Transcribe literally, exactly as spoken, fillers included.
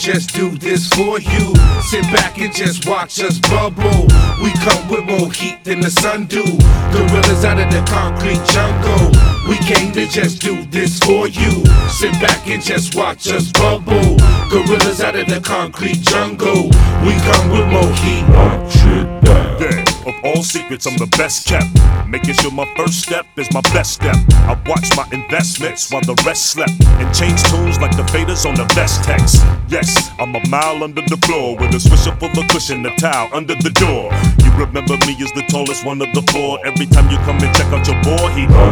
just do this for you. Sit back and just watch us bubble. We come with more heat than the sun do. Gorillas out of the concrete jungle. We came to just do this for you. Sit back and just watch us bubble. Gorillas out of the concrete jungle. We come with more heat. Watch it down. Yeah. Of all secrets, I'm the best kept. Making sure my first step is my best step. I watch my investments while the rest slept, and change tunes like the faders on the best text. Yes, I'm a mile under the floor with a swisher full of cushion, a towel under the door. You remember me as the tallest one of the four. Every time you come and check out your boy, he